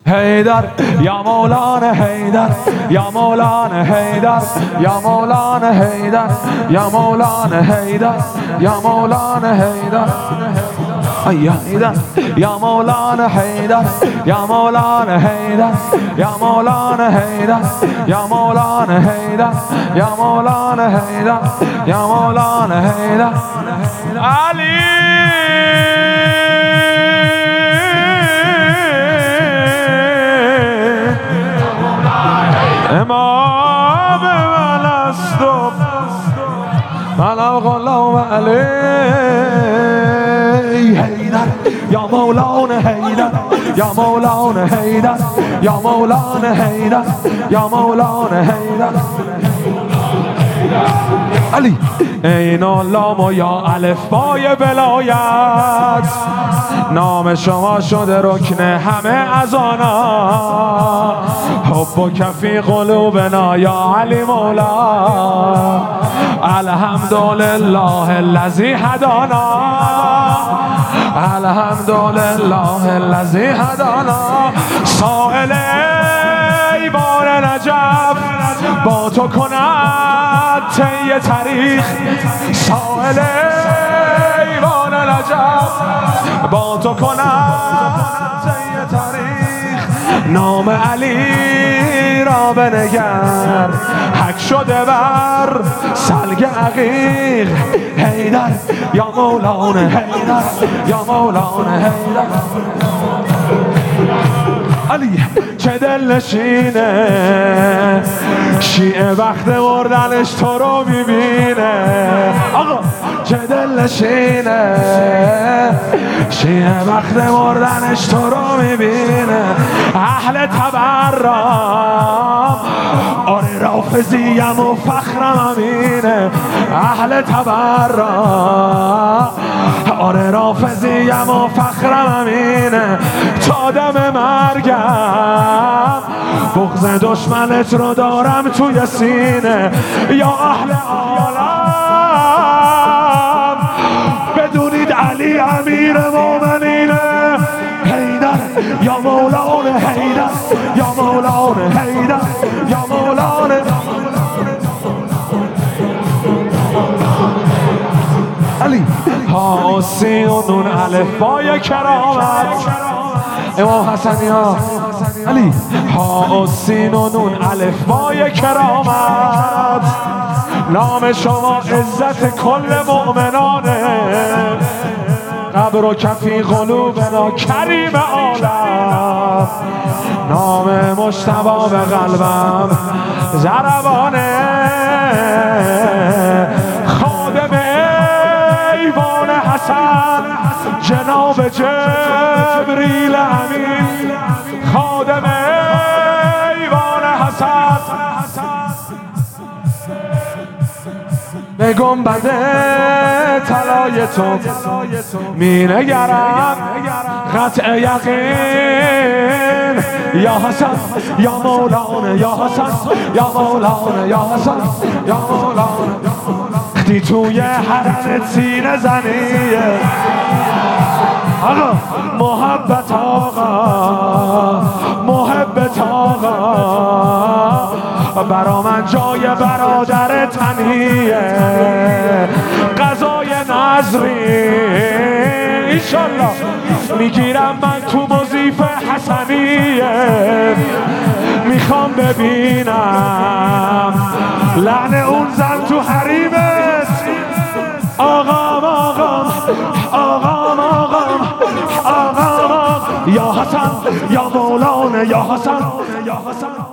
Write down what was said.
حیدر یا مولانا حیدر یا مولانا حیدر یا مولانا حیدر یا مولانا حیدر یا مولانا حیدر یا حیدر یا مولانا حیدر یا مولانا حیدر یا مولانا حیدر یا مولانا حیدر یا مولانا حیدر یا مولانا حیدر علی امام من است و من غلام علی حیدر یا مولانا حیدر یا مولانا حیدر یا مولانا حیدر یا مولانا حیدر علی این لام و یا الف بای ولایت نام شما شده رکن همه اذانا حب و کفی قلوبنا یا علی مولا الحمدلله الذی هدانا الحمدلله الذی هدانا سائل ایوان نجف با تو کند طی تاریخ سائل ایوان نجف با تو کند طی تاریخ نام علی را بنگر حک شده بر سلگ عقیق حیدر یا مولانا حیدر یا مولانا حیدر علی چه دل نشینه شیعه وقت مردنش تو رو میبینه آقا چه دل نشینه شیعه وقت مردنش تو رو میبینه اهل تبرم آره رافضیم و فخرم امینه اهل تبرم آره رافضیم و فخرم امینه تا دم مرگم بغض دشمنت رو دارم توی سینه یا اهل عالم بدونید علی امیر مومنینه حیدر یا مولانا حیدر یا مولانا حیدر یا مولانا علی ها و سین و نون الف بای کرامت امام حسنی ها علی ها و سین و نون الف بای کرامت نام شما عزت کل مؤمنانه قبر و کفی قلوبنا کریم عالم نام مجتبی به قلبم ضربانه خادم ایوان حسن جناب جبریل امین خادم ایوان حسن به گنبد طلای تو می نگرم قطع یقین یا حسن یا مولانا یا حسن یا مولانا یا حسن یا مولانا وقتی توی حرمت سینه زنیه آقا محبت آقا محبت آقا برا من جای برادر تنهیه قضای نظری ایشالله میگیرم من تو وظیفه حسنیه میخوام ببینم لعن اون زن تو حریمت آقام آقام آقام آقام آقام یا حسن یا مولانا یا حسن یا حسن